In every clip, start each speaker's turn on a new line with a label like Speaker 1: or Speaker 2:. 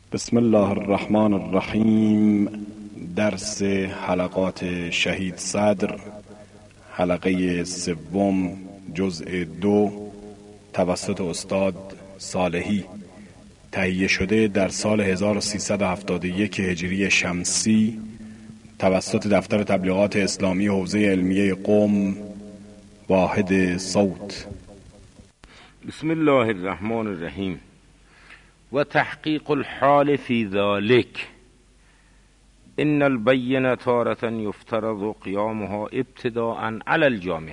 Speaker 1: بسم الله الرحمن الرحیم. درس حلقات شهید صدر، حلقه سوم، جزء 2، توسط استاد صالحی، تهیه شده در سال 1371 هجری شمسی توسط دفتر تبلیغات اسلامی حوزه علمیه قم، واحد صوت.
Speaker 2: بسم الله الرحمن الرحیم. و تحقیق الحال فی ذلك ان البینه تارة یفترض قیامها ابتداء علی الجامع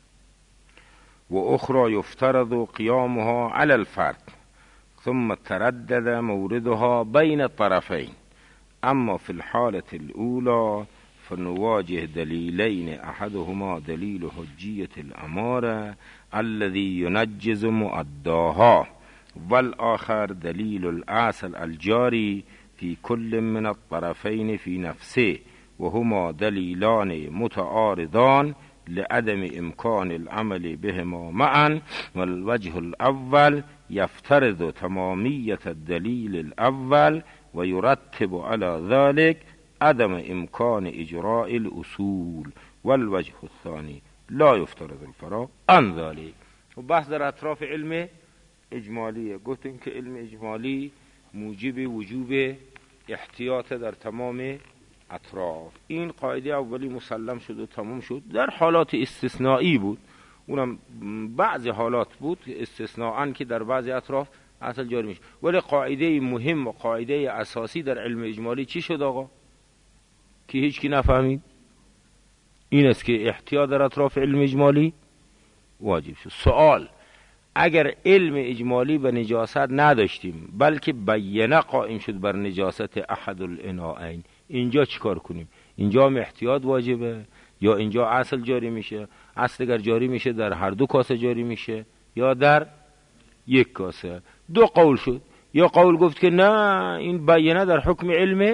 Speaker 2: و اخرى یفترض قیامها علی الفرد ثم تردد موردها بین الطرفین. اما في الحالة الأولى فنواجه دليلين، أحدهما دليل حجية الأمارة الذي ينجز مؤداها، والآخر دليل الأصل الجاري في كل من الطرفين في نفسه، وهما دليلان متعارضان لعدم إمكان العمل بهما معا. والوجه الأول يفترض تمامية الدليل الأول ويرتب على ذلك عدم إمكان إجراء الأصول، والوجه الثاني لا يفترض الفراغ عن ذلك. و بحث در اطراف علم اجمالیه. گفتیم که علم اجمالی موجب وجوب احتیاط در تمام اطراف. این قاعده اولی مسلم شد و تمام شد. در حالات استثنایی بود، اونم بعضی حالات بود استثناءً که در بعضی اطراف اصل جاری میشه. ولی قاعده مهم و قاعده اساسی در علم اجمالی چی شد آقا؟ که هیچ کی نفهمید. این است که احتیاط در اطراف علم اجمالی واجب شد. سوال: اگر علم اجمالی به نجاست نداشتیم بلکه بیانه قائم شد بر نجاست احد الاناءین، اینجا چیکار کنیم؟ اینجا هم احتیاط واجبه یا اینجا اصل جاری میشه؟ اصل اگر جاری میشه در هر دو کاسه جاری میشه یا در یک کاسه؟ دو قول شد. یا قول گفت که نه، این بیانه در حکم علم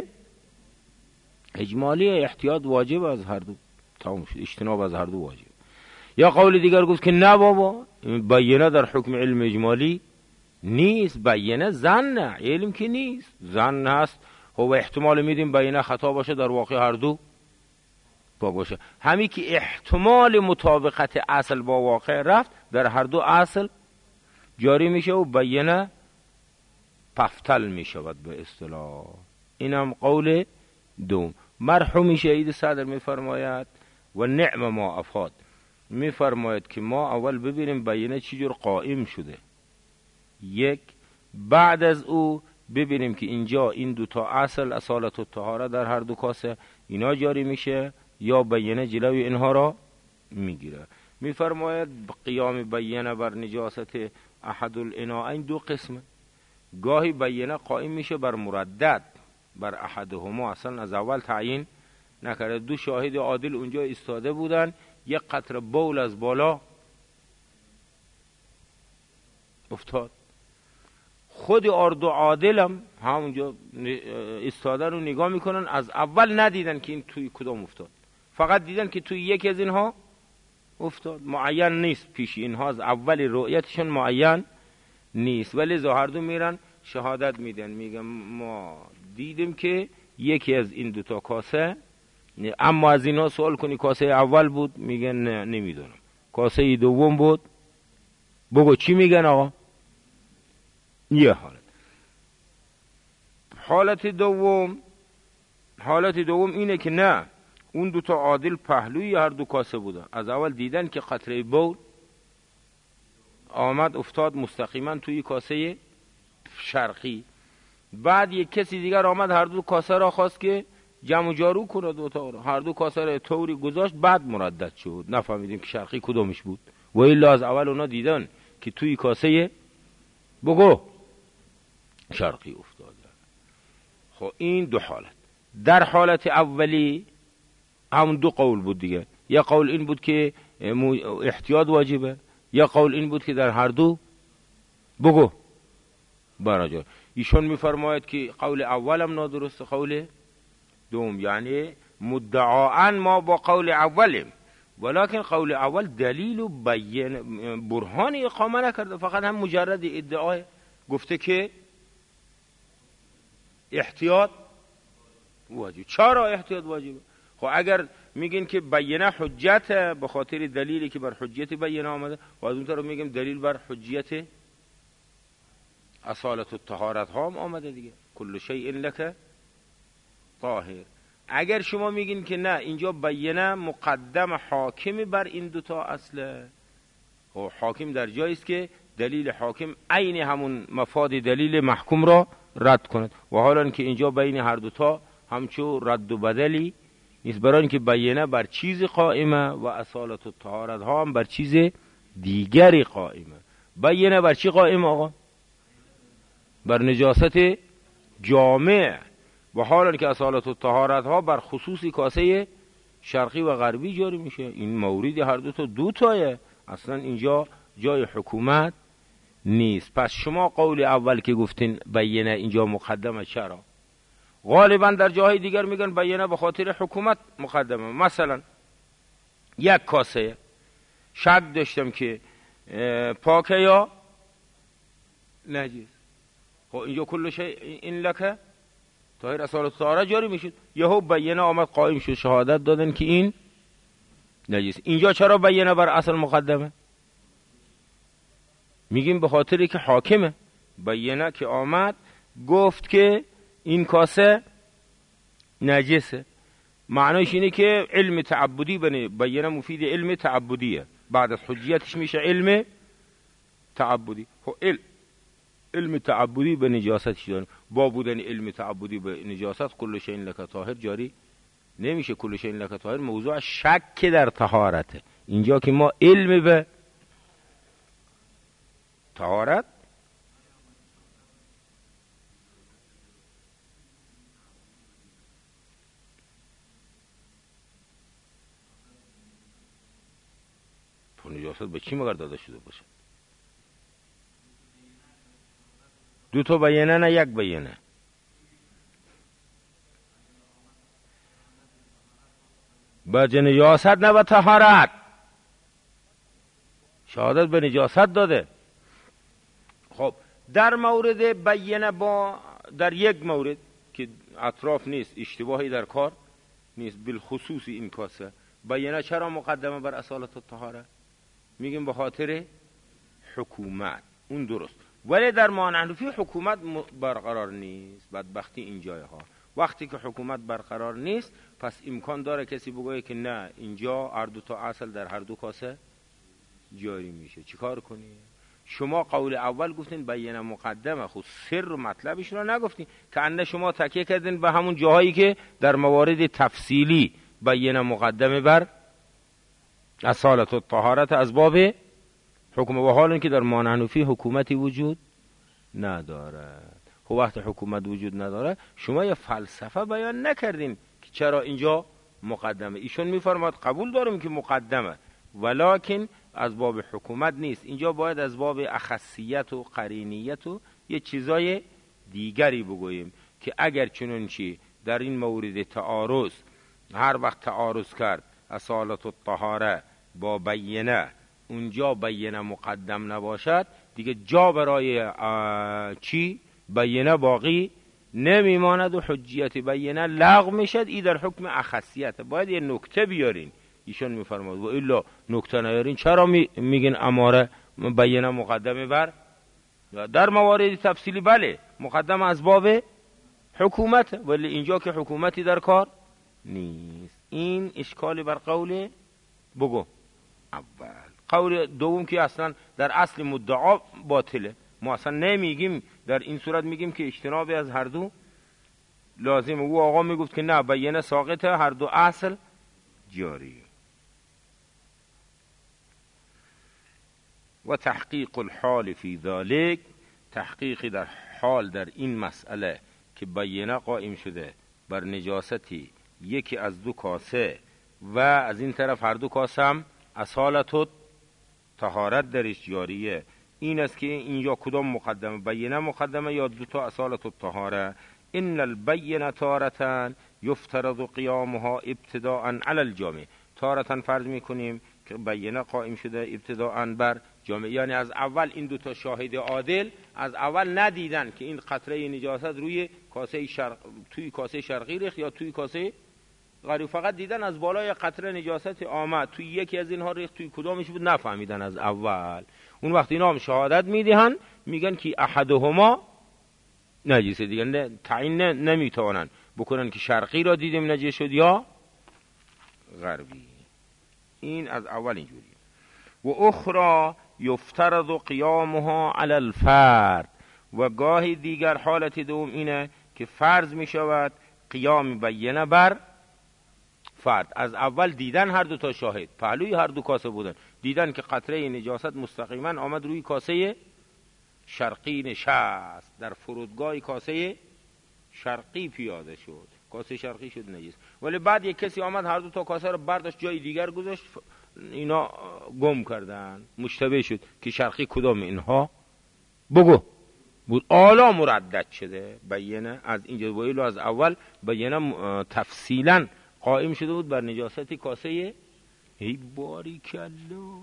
Speaker 2: اجمالی، احتیاط واجب از هر دو، تمام شد، اجتناب از هر دو واجب. یا قول دیگر گفت که نه بابا، بیانه در حکم علم اجمالی نیست، بیانه ظن، علم که نیست، ظن هست. خب احتمال میدیم بیانه خطا باشه، در واقع هر دو با باشه. همین که احتمال مطابقت اصل با واقع رفت، در هر دو اصل جاری میشه و بیانه پفتل میشود به اصطلاح. اینم قول دوم. مرحوم شهید صدر میفرماید و نعم ما افاد، میفرماید که ما اول ببینیم بیانه چجور قائم شده، یک، بعد از او ببینیم که اینجا این دوتا اصل، اصالت و طهاره، در هر دو کاسه اینا جاری میشه یا بیانه جلوی اینها را میگیره. میفرماید قیام بیانه بر نجاست احد الاناءین دو قسمه. گاهی بیانه قائم میشه بر مردد، بر احدهما، اصلا از اول تعیین نکرده. دو شاهد عادل اونجا ایستاده بودن، یک قطره بول از بالا افتاد. خود اردو عادلم همونجا ایستادن رو نگاه میکنن، از اول ندیدن که این توی کدام افتاد، فقط دیدن که توی یکی از اینها افتاد. معین نیست پیش اینها، از اول رؤیتشون معین نیست، ولی هر دو میرن شهادت میدن، میگن ما دیدیم که یکی از این دوتا کاسه، اما از اینها سوال کنی کاسه اول بود، میگن نه نمیدونم، کاسه دوم بود، بگو چی میگن آقا؟ یه حالت دوم اینه که نه، اون دوتا عادل پهلوی هر دو کاسه بودن، از اول دیدن که قطره بول آمد افتاد مستقیما توی کاسه شرقی. بعد یک کسی دیگر آمد هر دو کاسه را خواست که جمع و جارو کنه، دوتا را هر دو کاسه را طوری گذاشت، بعد مردد شد، نفهمیدیم که شرقی کدومش بود. و الا از اول اونا دیدن که توی کاسه بگو شرقی افتاد. خب این دو حالت. در حالت اولی هم دو قول بود دیگه. یا قول این بود که احتیاط واجبه، یا قول این بود که در هر دو بگو براجا. ایشون میفرماید که قول اولم نادرست، قول دوم، یعنی مدعاً ما با قول اولیم، ولکن قول اول دلیل و بیان برهانی اقامه نکرده، فقط هم مجرد ادعای گفته که احتیاط واجب. چرا احتیاط واجبه؟ خب اگر میگین که بیانه حجت به خاطر دلیلی که بر حجیت بیانه آمده، و از اون طرف میگیم دلیل بر حجیت اصالت و طهارت ها هم آمده دیگه، کل شیء لک طاهر. اگر شما میگین که نه اینجا بیانه مقدم حاکم بر این دوتا اصله، خب حاکم در جایی است که دلیل حاکم عین همون مفاد دلیل محکوم را رد کند، و حالا که اینجا بین هر دوتا همچو رد و بدلی نیست، برای اینکه بیانه بر چیز قائمه و اصالت و طهارت ها هم بر چیز دیگری قائمه. بیانه بر چی قائمه آقا؟ بر نجاست جامع، و حالا که اصالت و طهارت ها بر خصوصی کاسه شرقی و غربی جاری میشه. این مورد هر دو تایه، اصلا اینجا جای حکومت نیست. پس شما قول اول که گفتین بیانه اینجا مقدمه، چرا؟ غالبا در جاهای دیگر میگن بیانه به خاطر حکومت مقدمه. مثلا یک کاسه شک داشتم که پاکه یا نجس، خب اینجا کل شیء این لکه طاهر اصالت و طهارت جاری میشد، یهو بیانه آمد قائم شد، شهادت دادن که این نجس. اینجا چرا بیانه بر اصل مقدمه؟ میگیم به خاطری که حاکمه. بیانه که آمد گفت که این کاسه نجسه، معنیش اینه که علم تعبدی بنه. بیانه مفید علم تعبدیه، بعد از حجیتش میشه علم تعبدی. خب علم تعبدی به نجاست داره، با بودن علم تعبدی به نجاست کل شیء لک طاهر جاری نمیشه. کل شیء لک طاهر موضوع شک در طهارته. اینجا که ما علم به طهارت تو نجاست به چی مگر داده شده باشه؟ دو تا بیانه نه یک بیانه. به نجاست نه به طهارت. شهادت به نجاست داده. خب در مورد بیانه با در یک مورد که اطراف نیست، اشتباهی در کار نیست، بالخصوص این کاسه، بیانه چرا مقدمه بر اصالت و طهارت؟ میگیم به خاطر حکومت. اون درست، ولی در مانعنفی حکومت برقرار نیست. بدبختی این جای ها وقتی که حکومت برقرار نیست، پس امکان داره کسی بگویه که نه اینجا هر دو تا اصل در هر دو کاسه جاری میشه. چیکار کنی؟ شما قول اول گفتین بیانه مقدمه، خود سر و مطلبش رو نگفتین، که انده شما تکیه کردین به همون جاهایی که در موارد تفصیلی بیانه مقدمه بر اصالت و طهارت از باب حکم، و حال اینکه در مانعنفی حکومتی وجود نداره. خب وقت حکومت وجود نداره، شما یه فلسفه بیان نکردین که چرا اینجا مقدمه. ایشون میفرماد قبول دارم که مقدمه، ولکن از باب حکومت نیست، اینجا باید از باب اخصیت و قرینیت و یه چیزای دیگری بگوییم که اگر چنانچه در این مورد تعارض، هر وقت تعارض کرد اصالت و طهاره با بیانه، اونجا بیانه مقدم نباشد دیگه جا برای چی بیانه باقی نمیماند و حجیت بیانه لغو میشد. ای در حکم اخصیت باید یه نکته بیارین. ایشون میفرماد و الا نکته نیارین چرا میگین اماره بیانه مقدمه بر در موارد تفصیلی؟ بله مقدم از باب حکومت، ولی اینجا که حکومتی در کار نیست. این اشکالی بر قول بگو اول. قول دوم که اصلا در اصل مدعا باطله، ما اصلا نمیگیم در این صورت، میگیم که اجتنابی از هر دو لازمه. او آقا میگفت که نه بیانه ساقطه، هر دو اصل جاری. و تحقیق الحال فی ذلک، تحقیق در حال در این مسئله که بیانه قائم شده بر نجاستی یکی از دو کاسه و از این طرف هر دو کاسه هم اصالت و طهارت درش جاریه، این است که اینجا کدام مقدمه، بیانه مقدمه یا دو تا اصالت و طهاره؟ ان البینه تارة یفترض قیامها ابتداء علی الجامع. تارة فرض میکنیم که بیانه قائم شده ابتداء بر جامعه، یعنی از اول این دو تا شاهد عادل از اول ندیدن که این قطره نجاست روی کاسه توی کاسه شرقی ریخت یا توی کاسه غربی، فقط دیدن از بالای قطره نجاست آمد توی یکی از اینها ریخت، توی کدامش بود نفهمیدن از اول. اون وقت اینا هم شهادت میدهن، میگن که احدهما نجسه، دیگه تعیین نمیتوانن بکنن که شرقی را دیدیم نجس شد یا غربی. این از اول اینجوری. و اخرى یفترض قیامها علی الفرد، و گاهی دیگر حالت دوم اینه که فرض می شود قیام بینه بر فرد. از اول دیدن هر دو تا شاهد پهلوی هر دو کاسه بودن، دیدن که قطره نجاست مستقیما آمد روی کاسه شرقی نشست، در فرودگاه کاسه شرقی پیاده شد، کاسه شرقی شد نجس. ولی بعد یک کسی آمد هر دو تا کاسه رو برداشت جای دیگر گذاشت، اینا گم کردن، مشتبه شد که شرقی کدام اینها بگو بود. آلا مردد شده بینه از اینجا ویلو از اول بینه تفصیلا قائم شده بود بر نجاست کاسه. ای باریکالله.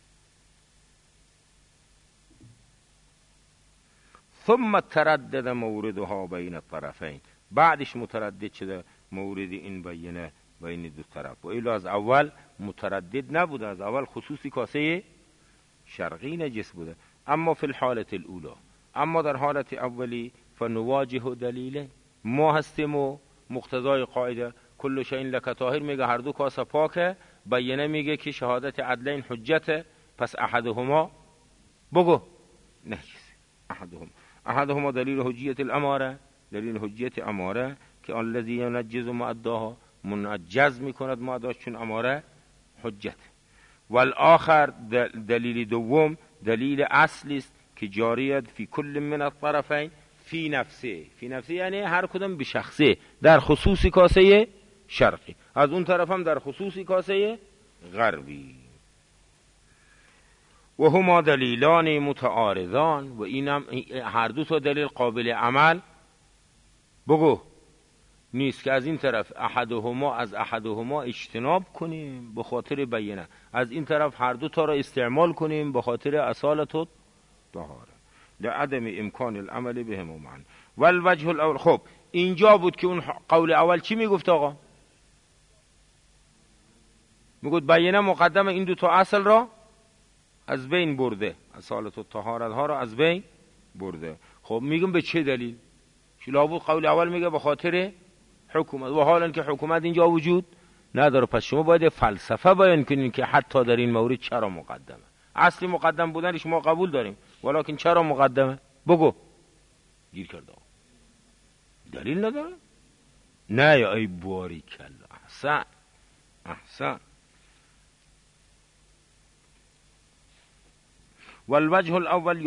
Speaker 2: ثم تردد موردها بین الطرفین، بعدش متردد شده مورد این بینه بین دو طرف. و ایلو از اول متردد نبوده، از اول خصوصی کاسه شرقی نجس بوده. اما فی الحالت الاولى، اما در حالت اولی فنواجه دلیله، ما هستیم و مقتضای قاعده کل شیء لک طاهر میگه هر دو کاسه پاکه، بینه میگه که شهادت عدلین حجته، پس احدهما بگو نجس. احدهما دلیل حجیت الاماره، دلیل حجیت اماره که الذی ینجز معداها، منجز میکند معداش چون اماره حجت. والآخر دلیل دوم دلیل اصلی است که جاریت فی کل من الطرفین فی نفسه، فی نفسه یعنی هر کدام به شخصه، در خصوصی کاسه شرقی، از اون طرف هم در خصوصی کاسه غربی. و هما دلیلان متعارضان، و اینم هر دو تا دلیل قابل عمل بگو نیست که از این طرف احدهما از احدهما اجتناب کنیم به خاطر بینه، از این طرف هر دو تا را استعمال کنیم به خاطر اصالت و طهاره، لعدم امکان العمل بهما معا. والوجه الاول، خب اینجا بود که اون قول اول چی میگفت آقا؟ میگفت بینه مقدمه این دو تا اصل را از بین برده، اصالت و طهارت ها را از بین برده. خب میگم به چه دلیل؟ لابد قول اول میگه به خاطر حکومت، و حالا که حکومت اینجا وجود نداره، پس شما باید فلسفه بیان کنین که حتی در این مورد چرا مقدمه. اصلی مقدم بودنش ما قبول داریم، ولیکن چرا مقدمه؟ بگو. گیر کرده دلیل نداره؟ نه یا ای باریکالله، احسن احسن. والوجه الاول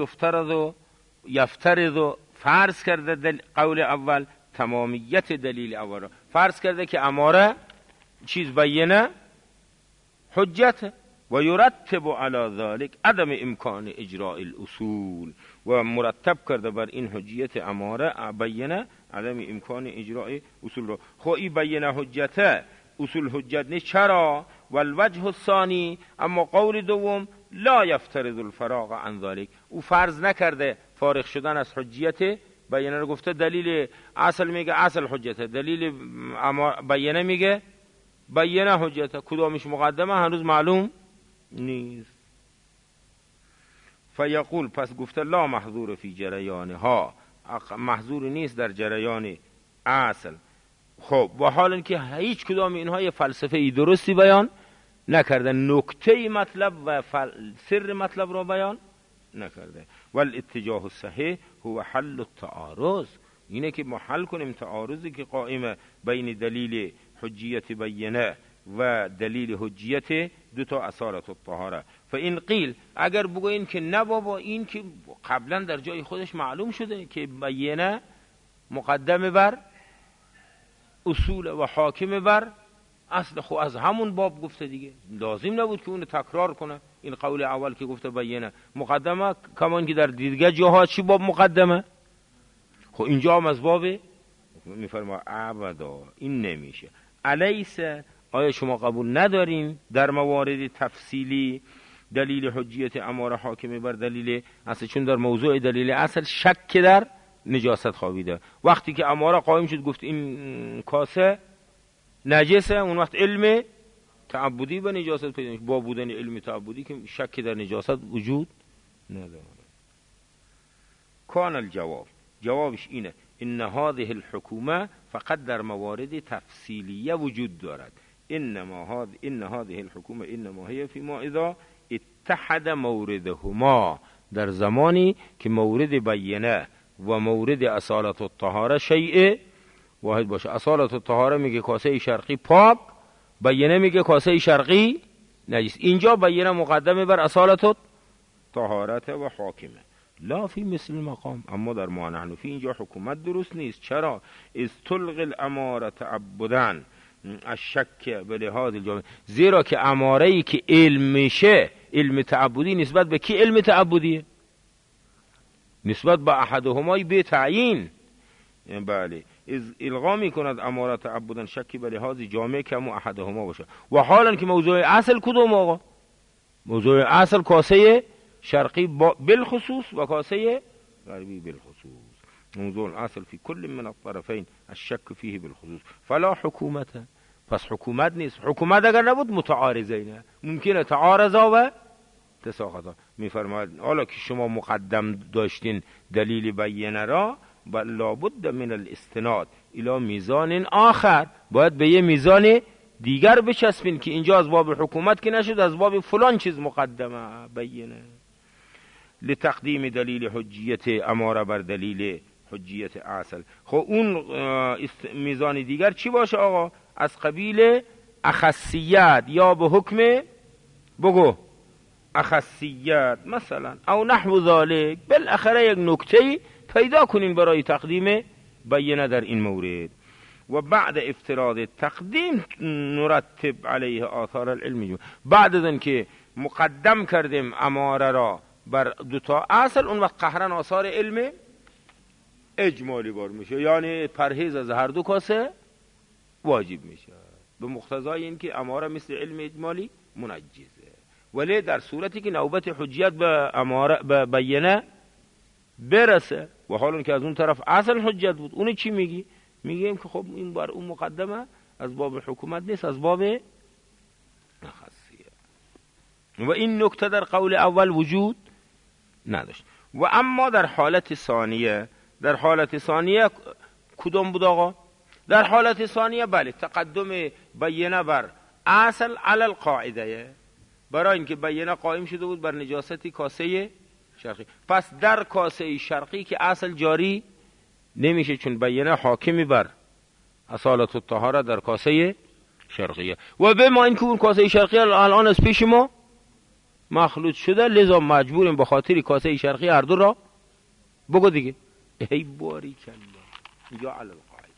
Speaker 2: یفترض فرض کرده قول اول تمامیت دلیل اول را، فرض کرده که اماره چیز بینه حجت، و یرتب علی ذلك عدم امکان اجراء الاصول، و مرتب کرده بر این حجیت اماره بینه عدم امکان اجراء اصول را. خب این بینه حجته، اصول حجت نیست، چرا؟ والوجه الثانی، اما قول دوم لا یفترض الفراغ عن ذلك، او فرض نکرده فارغ شدن از حجیت بینه رو، گفته دلیل اصل میگه اصل حجته، دلیل بینه میگه بینه حجته، کدامش مقدمه هنوز معلوم نیست. فیقول، پس گفته لا محظور فی جریانها، محظور نیست در جریان اصل. خب و حالا که هیچ کدام اینها یه فلسفه ای درستی بیان نکرده، نکته مطلب و سر مطلب را بیان نکرده. والاتجاه الصحیح هو حل التعارض، اینه که ما حل کنیم تعارضی که قائمه بین دلیل حجیت بینه و دلیل حجیت دو تا اصالت الطهاره. فإن قیل، اگر بگوین که نه بابا این که قبلا در جای خودش معلوم شده که بینه مقدم بر اصول و حاکم بر اصل، خب از همون باب گفته دیگه، لازم نبود که اون تکرار کنه. این قول اول که گفته بینه مقدمه، کمان که در دیگه جاها چی باب مقدمه؟ خب اینجا هم از باب میفرما ابدا این نمیشه. الیس، آیا شما قبول ندارین در موارد تفصیلی دلیل حجیت اماره حاکمه بر دلیل اصل، چون در موضوع دلیل اصل شک در نجاست خوابیده. وقتی که اماره قائم شد گفت این کاسه نجسه، اون وقت علم تعبدی به نجاست پیدا میشه. با بودن علم تعبدی که شک در نجاست وجود نداره. کان الجواب، جوابش اینه ان هذه الحکومه فقط در موارد تفصیلیه وجود دارد. ان هذه الحکومه انما هي فيما اذا اتحد موردهما، در زمانی که مورد بیانه و مورد اصالت الطهاره شیء واحد باشه. اصالت الطهاره میگه کاسه شرقی پاک، بیانه میگه کاسه شرقی نجس. اینجا بیانه مقدمه بر اصالت الطهارت و حاکمه. لا فی مثل المقام، اما در ما نحن فی اینجا حکومت درست نیست. چرا؟ از تلغ الاماره تعبدن الشک به لحاظ الجامع، زیرا که اماره ای که علم میشه علم تعبدی نسبت به کی علم تعبدیه؟ نسبت به احدهما به تعیین. بله، از الغا میکند اماره تعبدن شکی به لحاظ جامع که همون احدهما باشه. و حالا که موضوع اصل کدوم آقا؟ موضوع اصل کاسه شرقی بالخصوص و کاسه غربی بالخصوص. موضوع اصل فی کل من الطرفین الشک فیه بالخصوص فلا حکومت. پس حکومت نیست. حکومت اگر نبود متعارضه، نه ممکنه تعارضا و تساقطا. میفرماید حالا که شما مقدم داشتین دلیل بیانه را، بل لابد من الاستناد الی میزان آخر، باید به یه میزان دیگر بچسبین که اینجا از باب حکومت که نشد، از باب فلان چیز مقدمه بیانه. لتقدیم دلیل حجیت اماره بر دلیل حجیت اصل. خب اون میزان دیگر چی باشه آقا؟ از قبیل اخصیت یا به حکم بگو اخصیت مثلا او نحو ذالک. بالاخره یک نکته پیدا کنین برای تقدیم بیانه در این مورد. و بعد افتراض تقدیم نرتب علیه آثار العلم. بعد از این که مقدم کردیم اماره را بر دوتا اصل، اون وقت قهرن آثار علم اجمالی بار میشه، یعنی پرهیز از هر دو کاسه واجب میشه به مقتضای این که اماره مثل علم اجمالی منجزه. ولی در صورتی که نوبت حجیت به اماره به بیانه برسه و حالا که از اون طرف اصل حجت بود، اون چی میگی؟ میگیم که خب این بار اون مقدمه از باب حکومت نیست، از باب خاصیه. و این نکته در قول اول وجود نداشت. و اما در حالت ثانیه، در حالت ثانیه کدوم بود آقا؟ در حالت ثانیه بله تقدم بیانه بر اصل علی القاعده، برای اینکه بیانه قائم شده بود بر نجاست کاسه شرقی. پس در کاسه شرقی که اصل جاری نمیشه، چون بیانه حاکمی بر اصالت الطهاره در کاسه شرقیه. و به ما اینکه اون کاسه شرقی الان از پیش ما مخلوط شده، لذا مجبوریم به خاطر کاسه شرقی هر دو را بگو دیگه. ای باری کلا یا علی القاعده.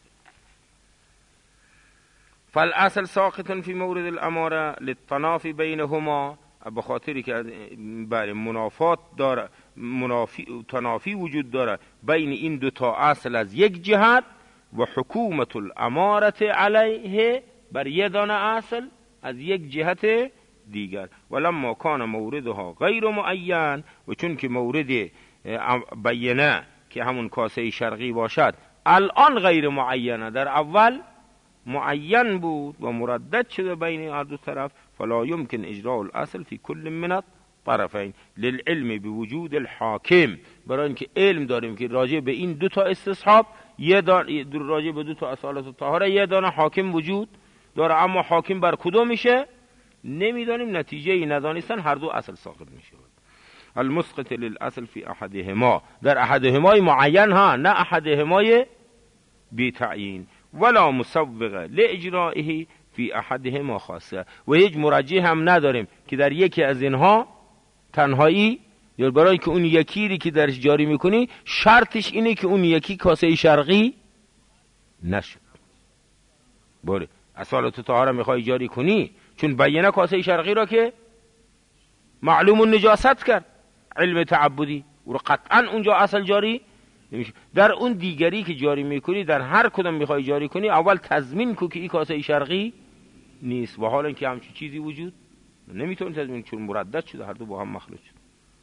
Speaker 2: فالاصل ساقط فی مورد الاماره للتنافی بینهما، به خاطری که بله منافات داره، تنافی وجود داره بین این دو تا اصل از یک جهت و حکومت الاماره علیه بر یک دانه اصل از یک جهت دیگر. ولما کان موردها غیر معین، و چون که مورد بیانه که همون کاسه شرقی باشد الان غیر معینه، در اول معین بود و مردد شده بین هر دو طرف، فلا يمكن اجراء الاصل في كل من الطرفين للعلم بوجود الحاكم. برای اینکه علم داریم که راجع به این دو تا استصحاب راجع به دو تا اصالت الطهاره یه دانه حاکم وجود داره، اما حاکم بر کدوم میشه نمیدانیم، نتیجه ای ندانستن هر دو اصل ساقط میشه. المسقط للاصل في احدهما، در احدهما معین ها، نه احدهما بی تعیین. ولا مسوغ لاجرائه فی احدهما خاصه، و هیچ مرجح هم نداریم که در یکی از اینها تنهایی، یا برای که اون یکی که درش جاری میکنی شرطش اینه که اون یکی کاسه شرقی نشد. بله اصالت طهاره میخوای جاری کنی، چون بیانه کاسه شرقی را که معلوم النجاست کرد علم تعبدی و قطعا اونجا اصل جاری نمیشه. در اون دیگری که جاری میکنی، در هر کدام میخوای جاری کنی، اول تضمین کو که این کاسه شرقی نیست، و حالا که همچین چیزی وجود نمیتونید تضمین، چون مردد شده، هر دو با هم مخلوط شده.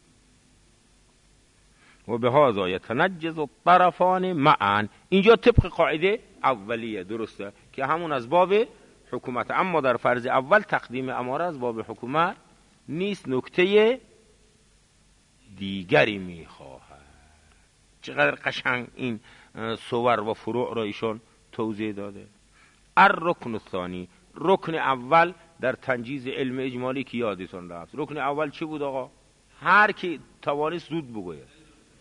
Speaker 2: و به هذا یتنجز الطرفان معا. اینجا طبق قاعده اولیه درسته که همون از باب حکومت، اما در فرض اول تقدیم اماره از باب حکومت نیست، نکته دیگری میخواهد. چقدر قشنگ این صور و فروع را ایشان توضیح داده. الرکن الثانی، رکن اول در تنجیز علم اجمالی که یادتون رفت. رکن اول چی بود آقا؟ هر کی توانست زود بگوید.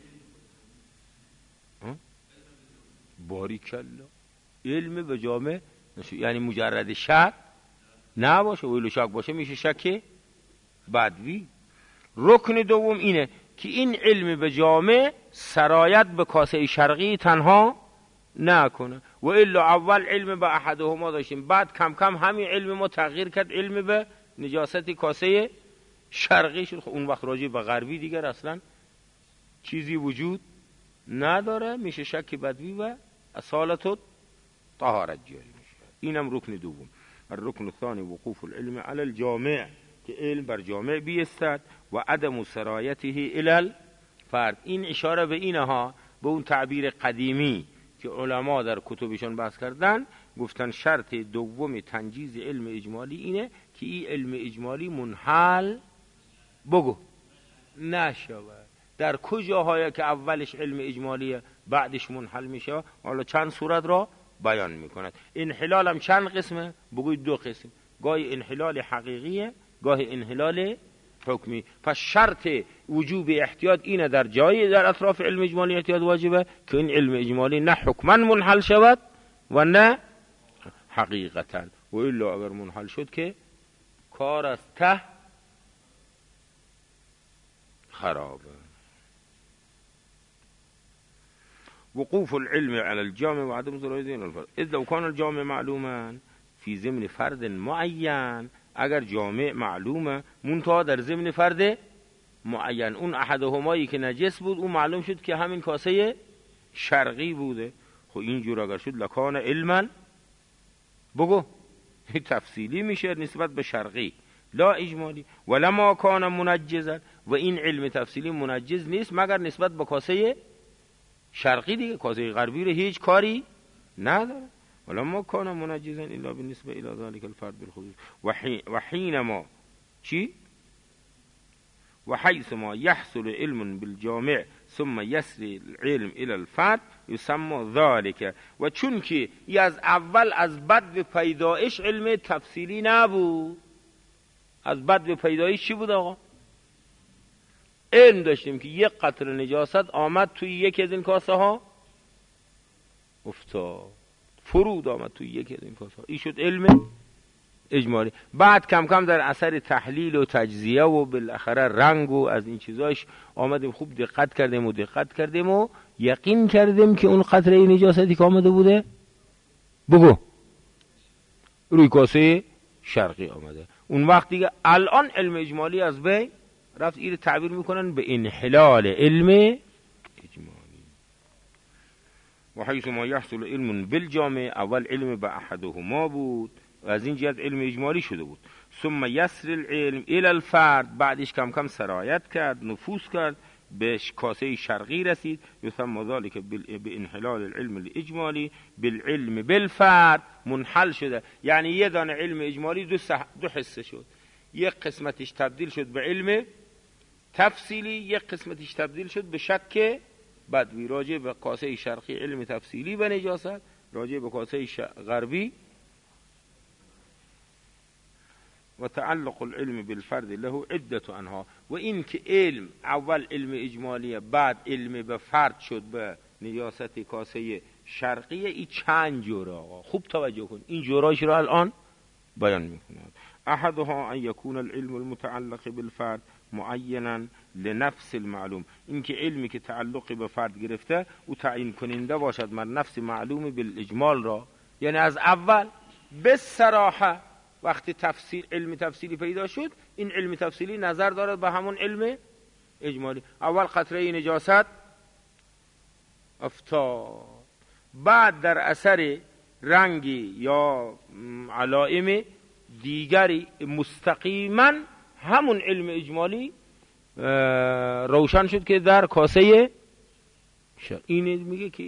Speaker 2: باریکلا. علم به جامع، یعنی مجرد شک نباشه، ویلو شک باشه میشه شک بدوی. رکن دوم اینه که این علم به جامع سرایت به کاسه شرقی تنها نکنه، و الا اول علم به احدهما داشتیم، بعد کم کم همین علم ما تغییر کرد، علم به نجاست کاسه شرقی شد. اون وقت راجع به غربی دیگر اصلا چیزی وجود نداره، میشه شک بدوی و اصالت طهارت جاری میشه. اینم رکن دوم. الرکن الثانی وقوف العلم علی الجامع، که علم بر جامع بیستد و عدم سرایته الی الفرد. این اشاره به اینها، به اون تعبیر قدیمی که علما در کتبشان بحث کردن، گفتن شرط دوم تنجیز علم اجمالی اینه که این علم اجمالی منحل بگو نشود. در کجاهایی که اولش علم اجمالیه بعدش منحل میشه؟ حالا چند صورت را بیان میکند. انحلال هم چند قسمه؟ بگوید دو قسم، گاهی انحلال حقیقیه، گاهی انحلال حکمی. پس شرط وجوب احتیاط اینه در جایی در اطراف علم اجمالی احتیاط واجبه که این علم اجمالی نه حکما منحل شود و نه حقیقتا، و الا اگر منحل شد که کار از ته خرابه. وقوف العلم على الجامع وعدم سرایته الى الفرد. اذ لو كان الجامع معلوما في ضمن فرد معین، اگر جامع معلومه منتها در ضمن فرد معین، اون احدهمایی که نجس بود اون معلوم شد که همین کاسه شرقی بوده، خب اینجور اگر شد لکان علما، بگو تفصیلی میشه نسبت به شرقی لا اجمالی. ولما کان منجزا، و این علم تفصیلی منجز نیست مگر نسبت به کاسه شرقی دیگه، کاسه غربی رو هیچ کاری نداره. ولما کان منجزا الا بالنسبه الى ذلك الفرد بالخصوص. و حینما چی؟ و حیث ما يحصل علم بالجامع ثم يسري العلم الى الفرد يسمى ذلك. و چون که ای از اول از بد به پیدایش علم تفصیلی نبود، از بد به پیدایش چی بود آقا؟ علم داشتیم که یک قطره نجاست آمد توی یکی از این کاسه ها افتاد، فرود آمد توی یکی از این کاسه ها، این شد علم اجمالی. بعد کم کم در اثر تحلیل و تجزیه و بالاخره رنگ و از این چیزاش آمدیم خوب دقت کردیم و یقین کردیم که اون قطره نجاستی که آمده بوده بگو روی کاسه شرقی آمده. اون وقت دیگه الان علم اجمالی از بین رفت. این تعبیر میکنن به انحلال علم اجمالی. و حیث ما یحصل علم بالجامع، اول علم به احدهما بود و از این جهت علم اجمالی شده بود. ثم یسر العلم الى الفرد، بعدش کم کم سرایت کرد، نفوذ کرد، به کاسه شرقی رسید. یسمى ذلك بانحلال العلم الاجمالی بالعلم بالفرد، منحل شده. یعنی یه دانه علم اجمالی دو حصه شد، یک قسمتش تبدیل شد به علم تفصیلی، یک قسمتش تبدیل شد به شک بدوی. راجع به کاسه شرقی علم تفصیلی به نجاست، راجع به کاسه غربی. و تعلق العلم بالفرد له عدت انها. و این که علم اول علم اجمالیه بعد علم به فرد شد به نجاست کاسه شرقیه، این چند جوره آقا خوب توجه کن، این جوراش رو الان بیان میکنند. احدها ان يكون العلم المتعلق بالفرد معینا لنفس المعلوم، این که علمی که تعلق به فرد گرفته او تعیین کننده باشد من نفس معلوم بالاجمال را. یعنی از اول به صراحه وقتی علم تفصیلی پیدا شد، این علم تفصیلی نظر دارد به همون علم اجمالی. اول قطره نجاست افتاد، بعد در اثر رنگی یا علائم دیگری مستقیما همون علم اجمالی روشن شد که در کاسه این میگه که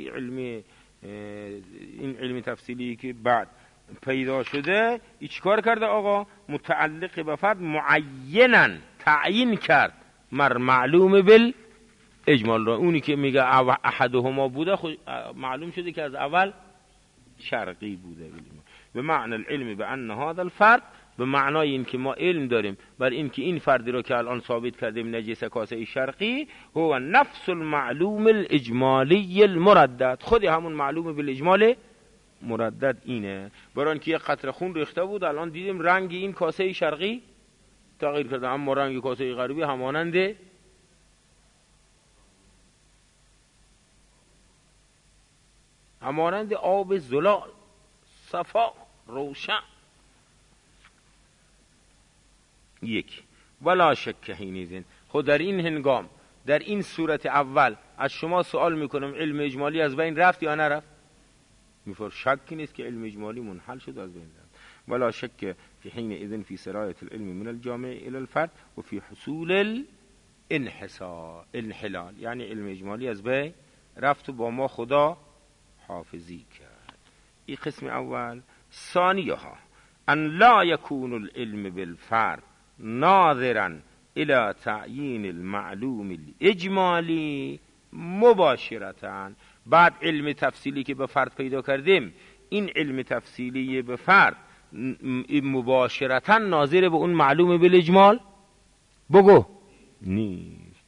Speaker 2: این علم تفصیلی که بعد پیدا شده ای چیکار کرده آقا؟ متعلق به فرد معیناً تعیین کرد معلوم بالاجمال را. اونی که میگه احدهما بوده معلوم شده که از اول شرقی بوده. به معنی العلم به ان هذا الفرد، به معنای این که ما علم داریم بر این که این فردی رو که الان ثابت کردیم نجس کاسه شرقی هو نفس المعلوم الاجمالی المردد، خود همون معلوم بالاجمال مردد اینه. برای اینکه یک قطره خون ریخته بود الان دیدیم رنگ این کاسه شرقی تغییر کرده، اما رنگ کاسه غربی همانند آب زلال صفا روشن. یک ولا شک حینئذ، خود در این هنگام در این صورت اول از شما سوال میکنم علم اجمالی از بین رفت یا نرفت؟ میفر شکی نیست که علم اجمالی منحل شد از بین رفت. ولا شک فی حینئذ فی سرایت العلم من الجامع الى الفرد و فی حصول الانحلال، یعنی علم اجمالی از بین رفت و با ما خدا حافظی کرد. این قسم اول. ثانیها ان لا یکون العلم بالفرد ناظرا الى تعیین المعلوم الاجمالی مباشرتا. بعد علم تفصیلی که به فرد پیدا کردیم، این علم تفصیلی به فرد مباشرتا ناظر به اون معلوم بالاجمال بگو نیست.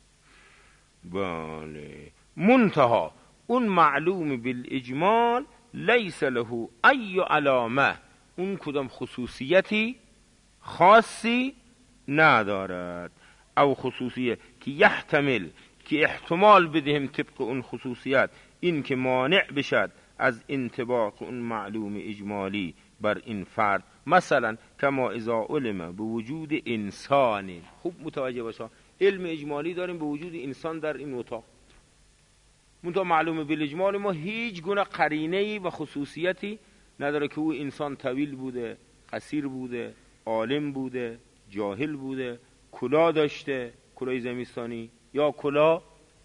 Speaker 2: بله، منتها اون معلوم بالاجمال لیس له ای علامه، اون کدام خصوصیتی خاصی ندارد، او خصوصیه که یحتمل، که احتمال بدهم طبق اون خصوصیت این که مانع بشد از انطباق اون معلوم اجمالی بر این فرد. مثلا کما اذا علم به وجود انسان، خوب متوجه باشه، علم اجمالی داریم به وجود انسان در این اتاق، منتها معلوم بالاجمال ما هیچ گونه قرینه‌ای و خصوصیتی نداره که او انسان طویل بوده، قصیر بوده، عالم بوده، جاهل بوده، کلاه داشته، کلاه زمستانی، یا کلاه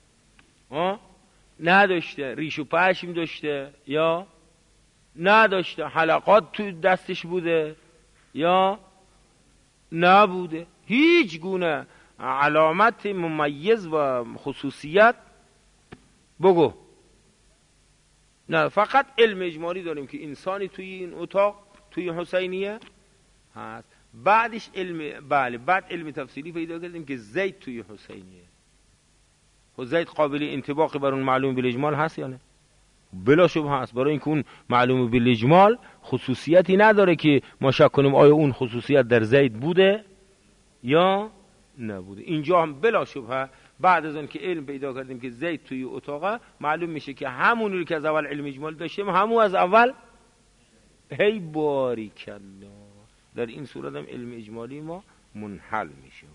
Speaker 2: نداشته، ریش و پشم داشته یا نداشته، حلقات تو دستش بوده یا نبوده، هیچ گونه علامت ممیز و خصوصیت بگو نه. فقط علم اجمالی داریم که انسانی توی این اتاق توی حسینیه هست. بعدش بعد علم تفصیلی پیدا کردیم که زید توی حسینیه. و زید قابل انطباق بر اون معلوم بالاجمال هست یا نه؟ بلا شبه هست، برای اینکه اون معلوم بالاجمال خصوصیتی نداره که ما شک کنیم آیا اون خصوصیت در زید بوده یا نبوده. اینجا هم بلا شبه بعد از اون که علم پیدا کردیم که زید توی اتاقه، معلوم میشه که همونی رو که از اول علم اجمالی داشتیم همون از اول. هی باریکالله، در این صورت هم علم اجمالی ما منحل میشه.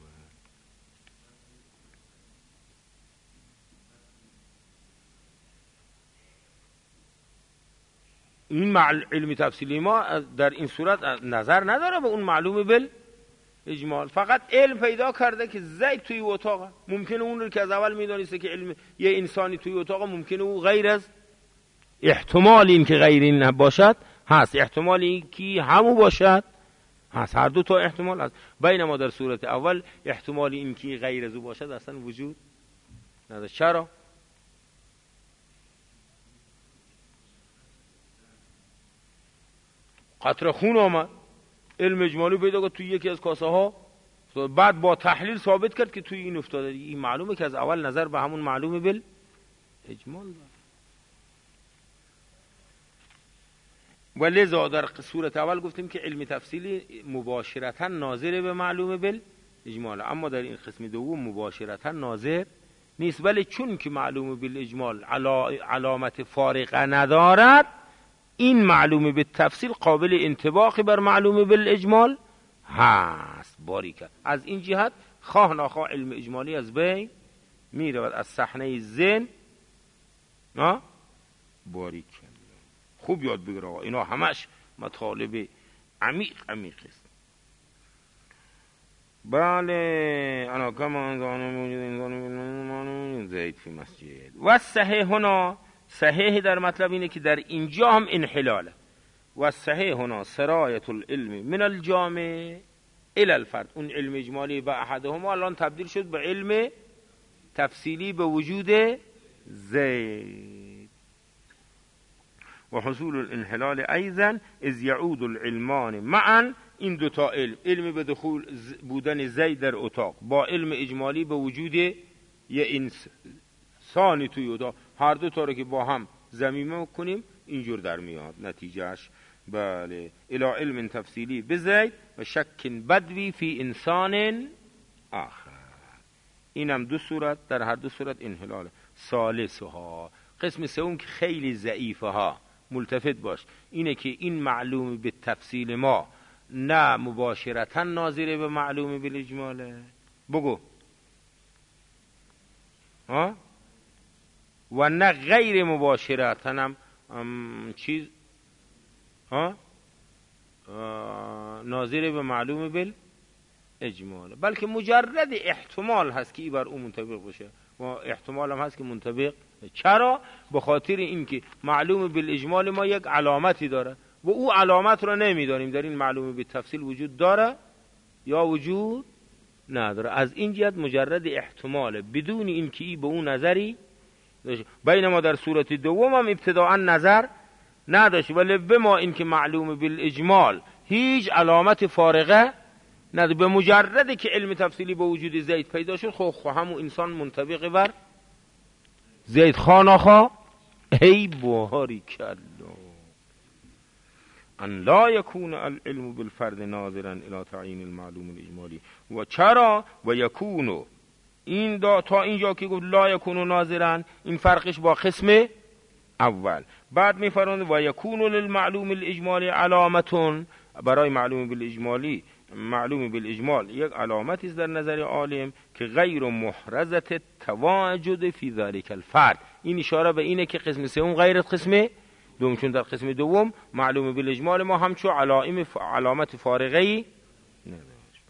Speaker 2: این علم تفصیلی ما در این صورت نظر نداره به اون معلوم بالاجمال، فقط علم پیدا کرده که زید توی اتاقه. ممکنه اون رو که از اول میدونسته که علم یه انسانی توی اتاقه، ممکنه او غیر از احتمال این که غیر این نباشد هست، احتمال این که همو باشد هست، هر دو تا احتمال هست. بینما در صورت اول احتمال این که غیر از او باشد اصلا وجود نداره. چرا؟ قطره خون آمد، علم اجمالی پیدا کرد توی یکی از کاسه ها، بعد با تحلیل ثابت کرد که توی این افتاده. این معلومه که از اول نظر به همون معلومه بالاجمال داره. ولذا در صورت اول گفتیم که علم تفصیلی مباشرتا ناظر به معلومه بالاجمال، اما در این قسم دوم مباشرتا ناظر نیست، ولی چون که معلومه بالاجمال علامت فارقه ندارد، این معلومه به تفصیل قابل انطباق بر معلومه بالاجمال هست. باریکه، از این جهت خواه ناخواه علم اجمالی از بین میرود از صحنه ذهن. باریکه، خوب یاد بگیر آقا، اینا همش مطالب عمیق است. بله انا کما انسان موجود انسان زید فی مسجد. و صحیح هنا، صحیح در مطلب اینه که در اینجا هم انحلاله. و صحیح هنا سرایت العلم من الجامع الى الفرد. اون علم اجمالی به احدهما الان تبدیل شد به علم تفصیلی به وجود زید. و حصول الانحلال ایضا اذ یعود العلمان معا. این دوتا علم به دخول بودن زید در اتاق با علم اجمالی به وجود یه انسانی توی اتاق، هر دو تا رو که با هم ضمیمه کنیم اینجور در میاد نتیجهش. بله الى علم تفصیلی به زید و شک بدوی فی انسان آخر. اینم دو صورت، در هر دو صورت انحلاله. ثالثها، قسم سوم که خیلی ضعیفه ها، ملتفت باش، اینه که این معلوم به تفصیل ما نه مباشرتا ناظره به معلوم بالاجماله. بگو ها؟ و نه غیر مباشرتا هم چیز ها ناظره به معلوم بالاجماله، بلکه مجرد احتمال هست که این بر اون منطبق باشه و احتمال هم هست که منطبق. چرا؟ به خاطر اینکه معلوم بالاجمال ما یک علامتی داره و او علامت رو نمیدانیم در این معلوم بالتفصیل وجود داره یا وجود نداره. از این جهت مجرد احتماله بدون اینکه ای به اون نظری داشته. بینما در صورت دوم هم ابتداء نظر نداشت، ولی به ما اینکه معلوم بالاجمال هیچ علامت فارغه نداره، به مجرد که علم تفصیلی به وجود زید پیدا شد خب همون انسان منطبق بر زید خان آخا. ای باری کلا ان لا یکون العلم بالفرد ناظرا الى تعیین المعلوم الاجمالی. و چرا؟ و یکونو این تا اینجا که گفت لا یکونو ناظرا، این فرقش با قسم اول. بعد میفرماید و یکونو للمعلوم الاجمالی علامتون، برای معلوم بالاجمالی معلوم بالاجمال یک علامتی است در نظر عالم که غیر محرزت تواجد فی ذلک الفرد. این اشاره به اینه که قسم سوم غیر از قسم دوم، چون در قسم دوم معلوم بالاجمال ما همچو علامت فارغه‌ای نداشت.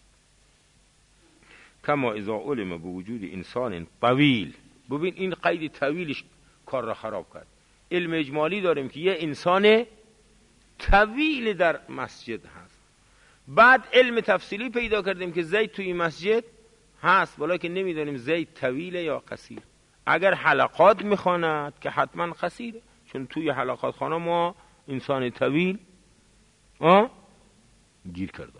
Speaker 2: کما اذا علم بوجود انسان طویل. ببین این قید طویلش کار را خراب کرد. علم اجمالی داریم که یه انسان طویل در مسجد هست، بعد علم تفصیلی پیدا کردیم که زید توی مسجد هست ولی که نمیدانیم زید طویله یا قصیر. اگر حلقات میخواند که حتما قصیره، چون توی حلقات خانه ما انسان طویل گیر کرده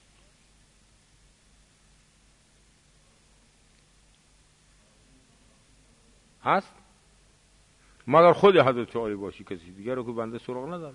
Speaker 2: هست، مگر خود حضرت علی باشی، کسی دیگر رو که بنده سراغ نداره.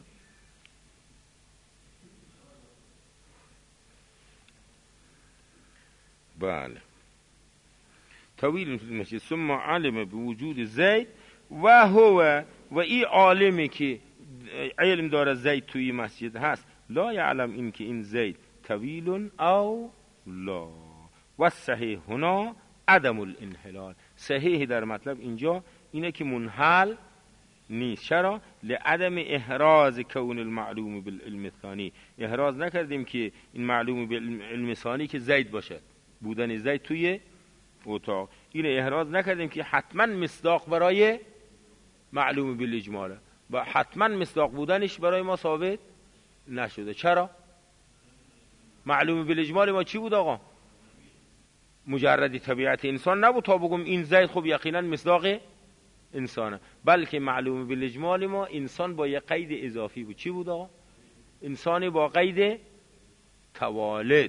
Speaker 2: بله طویل المسجد ثم علم بوجود زید و هو، و این عالمی که علم داره زید توی مسجد هست، لا یعلم این که این زید طویل او لا. و صحیح هنا عدم الانحلال. صحیح در مطلب اینجا اینه که منحل نیست. چرا؟ لعدم احراز کون المعلوم بالعلم الثانی. احراز نکردیم که این معلوم بالعلم ثانی که زید باشد، بودن زید توی اتاق، این احراز نکردیم که حتما مصداق برای معلوم بالاجماله و حتما مصداق بودنش برای ما ثابت نشده. چرا؟ معلوم بالاجمال ما چی بود آقا؟ مجرد طبیعت انسان نبود تا بگم این زید خب یقینا مصداق انسانه، بلکه معلوم بالاجمال ما انسان با یک قید اضافی بود. چی بود آقا؟ انسانی با قید توالد،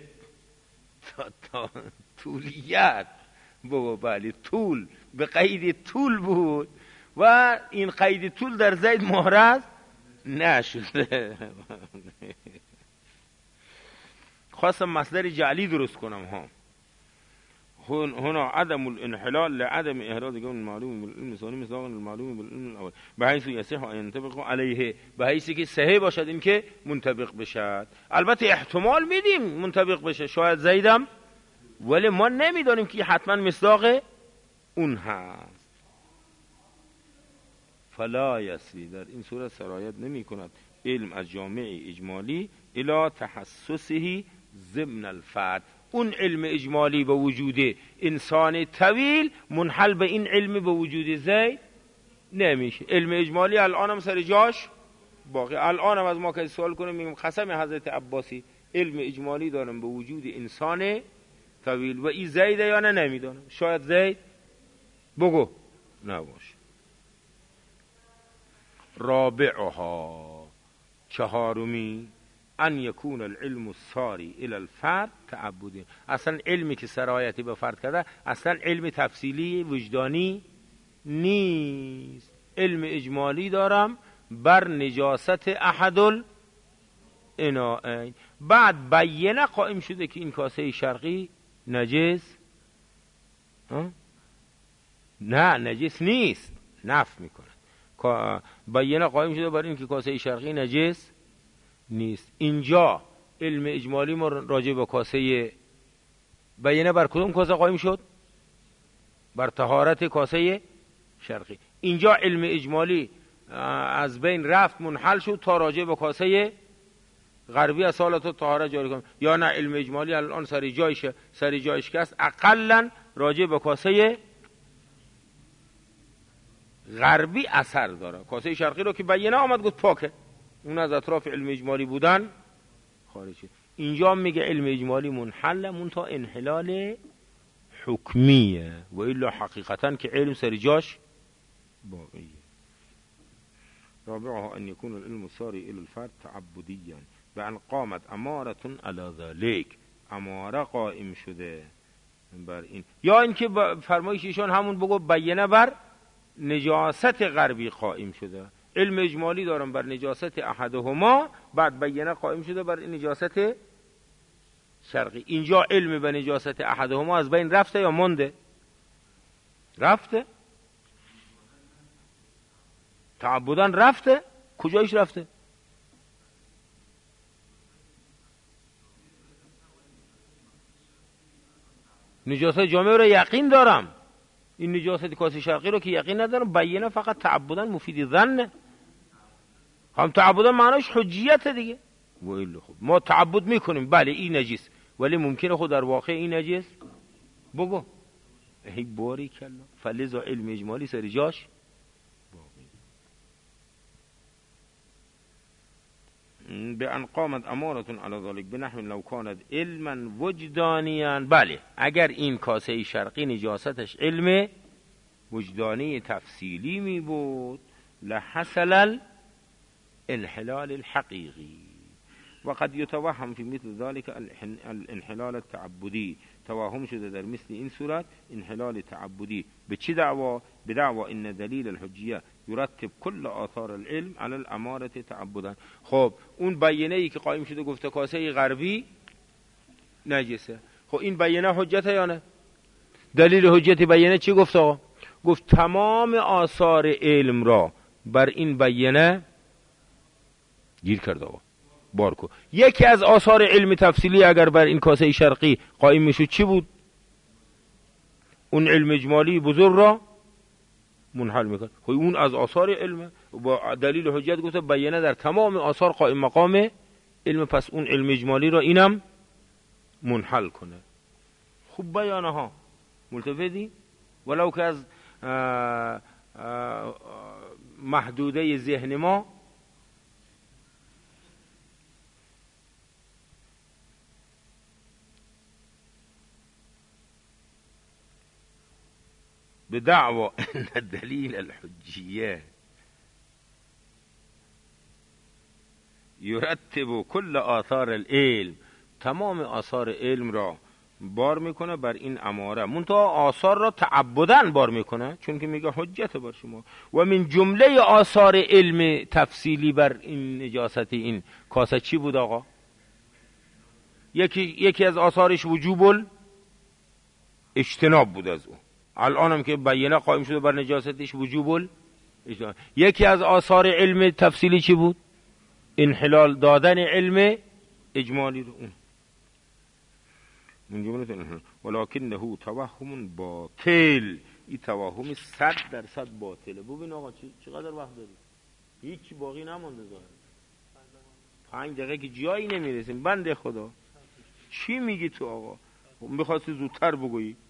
Speaker 2: طولیت، بله طول، به قید طول بود و این قید طول در زید محرز نشده. خواستم مصدر جعلی درست کنم ها. هنا عدم الانحلال لعدم احراز كون المعلوم بالعلم الثاني مصداقا المعلوم بالعلم الاول بحيث يصح ان ينطبق عليه، بحيث که صحیح باشد این که منطبق بشد. البته احتمال میدیم منطبق بشه، شاید زیدم، ولی ما نمیدانیم که حتما مصداق اون هست. فلا یسری، در این صورت سرایت نمی کند علم از جامع اجمالی الی تحسسه ضمن الفرد. اون علم اجمالی به وجود انسان طویل منحل به این علم به وجود زید نمیشه. علم اجمالی الان هم سر جاش باقی. الان هم از ما که سوال کنیم میگم قسم حضرت عباسی علم اجمالی دارم به وجود انسان طویل و این زیده یا نه نمیدانم. شاید زید بگو نباشه. رابعها چهارمی ان یکون العلم الساری الى الفرد تعبدی. اصلا علمی که سرایتی به فرد کرده اصلا علم تفصیلی وجدانی نیست. علم اجمالی دارم بر نجاست احد الاناءین. بعد بیانه قائم شده که این کاسه شرقی نجس نه نجس نیست، نفی میکنه. بیانه قائم شده بر این که کاسه شرقی نجس نیست. اینجا علم اجمالی ما راجع به کاسه بیانه بر کدوم کاسه قائم شد؟ بر طهارت کاسه شرقی. اینجا علم اجمالی از بین رفت منحل شد تا راجع به کاسه غربی از سالت طهارت جاری کنم. یا نه علم اجمالی الان سر جایش که است اقلا راجع به کاسه غربی اثر داره. کاسه شرقی رو که بیانه آمد گفت پاکه، اون از اطراف علم اجمالی بودن خارج شد. اینجا میگه علم اجمالی منحل منتها انحلال حکمیه و الا حقیقتا که علم سر جاش باقیه. رابعها ان یکون العلم الساری الى الفرد تعبدیا و ان قامت اماره علی ذلک، اماره قائم شده بر این. یا اینکه فرمایش ایشان همون بگو بیانه بر نجاست غربی قائم شده. علم اجمالی دارم بر نجاست احدهما، بعد بیانه قائم شده بر نجاست شرقی. اینجا علم به نجاست احدهما از بین رفته یا مونده؟ رفته. تعبدن رفته. کجایش رفته؟ نجاست جامعه رو یقین دارم، این نجاست کاسه شرقی رو که یقین ندارم، بیانه فقط تعبدن مفید ظنه. هم تعبدن معناش حجیت دیگه. و الا خب ما تعبد میکنیم بله این نجیس، ولی ممکنه خود در واقع این نجیس بگو ای باری کلا. فلذا علم اجمالی سر جاش باقی. به ان قامت امارة علی ذلک بنحو لو کانت علما وجدانیا. بله اگر این کاسه شرقی نجاستش علم وجدانی تفصیلی می بود لحصل الانحلال الحقیقی و قد یتوهم فی مثل ذلك الانحلال التعبدی. توهم شده در مثل این صورت انحلال تعبدی. به چی دعوا؟ به دعوا ان دلیل الحجیه یرتب کل آثار العلم علی الاماره تعبدا. خب اون بیانه ای که قائم شده گفته کاسه غربی نجسه، خب این بیانه حجت یا نه؟ دلیل حجت بیانه چی گفت آقا؟ گفت تمام آثار علم را بر این بیانه گیر کرد آقا. بارکو یکی از آثار علم تفصیلی اگر بر این کاسه شرقی قائم میشد چی بود؟ اون علم اجمالی بزرگ را منحل میکرد. خب اون از آثار علم با دلیل حجت گفته بیانه در تمام آثار قائم مقام علم، پس اون علم اجمالی را اینم منحل کنه. خوب بیانه ها ملتفتی ولو که از محدوده ذهن ما بدعوى ان الدليل الحجية يرتب كل آثار العلم، تمام آثار علم را بار میکنه بر این اماره، منتها آثار را تعبدن بار میکنه چون که میگه حجت بر شما. و من جمله آثار علم تفصیلی بر این نجاست این کاسه چی بود آقا؟ یکی از آثارش وجوب اجتناب بود از اون. الان هم که بیانه قائم شده بر نجاستش وجوب اجتناب. یکی از آثار علم تفصیلی چی بود؟ انحلال دادن علم اجمالی رو. اون من جمله ولکنه توهم باطل، این توهم 100% باطله. ببین آقا چقدر وقت داری؟ هیچ باقی نمونده ظاهر. 5 دقیقه که جایی نمیرسیم. بنده خدا چی میگی تو آقا؟ میخواستی زودتر بگویی.